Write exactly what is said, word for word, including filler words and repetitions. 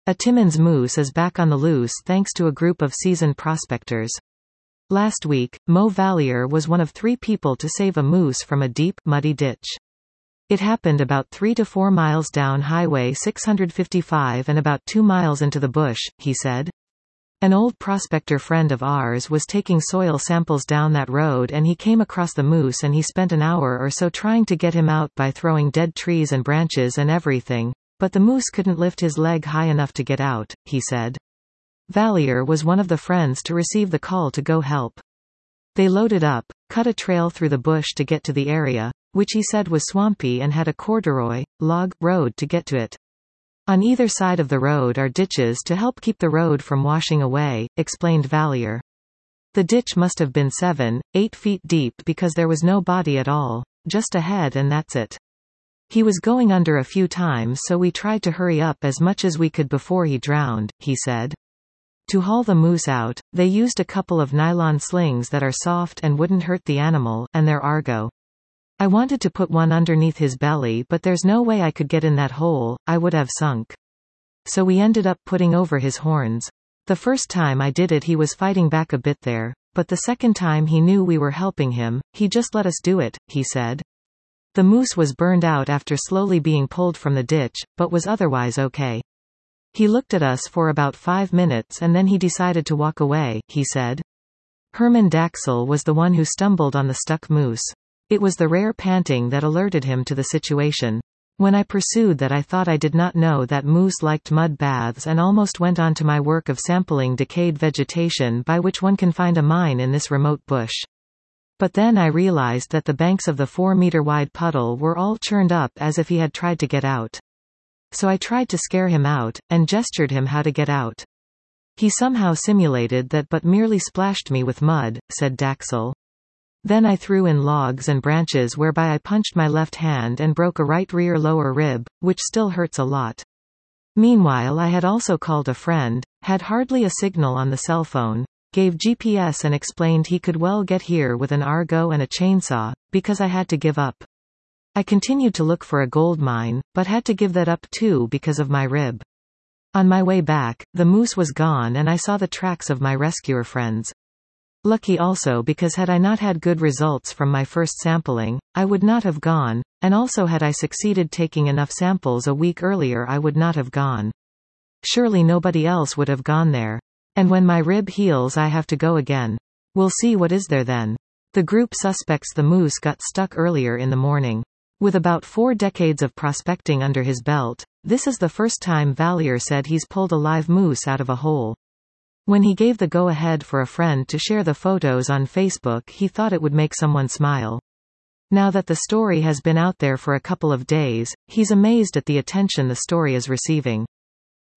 A Timmins moose is back on the loose thanks to a group of seasoned prospectors. Last week, Mo Valier was one of three people to save a moose from a deep, muddy ditch. It happened about three to four miles down Highway six fifty-five and about two miles into the bush, he said. An old prospector friend of ours was taking soil samples down that road and he came across the moose and he spent an hour or so trying to get him out by throwing dead trees and branches and everything. But the moose couldn't lift his leg high enough to get out, he said. Valier was one of the friends to receive the call to go help. They loaded up, cut a trail through the bush to get to the area, which he said was swampy and had a corduroy, log, road to get to it. On either side of the road are ditches to help keep the road from washing away, explained Valier. The ditch must have been seven, eight feet deep because there was no body at all, just a head and that's it. He was going under a few times so we tried to hurry up as much as we could before he drowned, he said. To haul the moose out, they used a couple of nylon slings that are soft and wouldn't hurt the animal, and they're Argo. I wanted to put one underneath his belly but there's no way I could get in that hole, I would have sunk. So we ended up putting over his horns. The first time I did it he was fighting back a bit there, but the second time he knew we were helping him, he just let us do it, he said. The moose was burned out after slowly being pulled from the ditch, but was otherwise okay. He looked at us for about five minutes and then he decided to walk away, he said. Herman Daxel was the one who stumbled on the stuck moose. It was the rare panting that alerted him to the situation. When I pursued that I thought I did not know that moose liked mud baths and almost went on to my work of sampling decayed vegetation by which one can find a mine in this remote bush. But then I realized that the banks of the four-meter-wide puddle were all churned up as if he had tried to get out. So I tried to scare him out, and gestured him how to get out. He somehow simulated that but merely splashed me with mud, said Daxel. Then I threw in logs and branches whereby I punched my left hand and broke a right rear lower rib, which still hurts a lot. Meanwhile I had also called a friend, had hardly a signal on the cell phone, gave G P S and explained he could well get here with an Argo and a chainsaw, because I had to give up. I continued to look for a gold mine, but had to give that up too because of my rib. On my way back, the moose was gone and I saw the tracks of my rescuer friends. Lucky also because had I not had good results from my first sampling, I would not have gone, and also had I succeeded taking enough samples a week earlier I would not have gone. Surely nobody else would have gone there. And when my rib heals I have to go again. We'll see what is there then. The group suspects the moose got stuck earlier in the morning. With about four decades of prospecting under his belt, this is the first time Valier said he's pulled a live moose out of a hole. When he gave the go-ahead for a friend to share the photos on Facebook he thought it would make someone smile. Now that the story has been out there for a couple of days, he's amazed at the attention the story is receiving.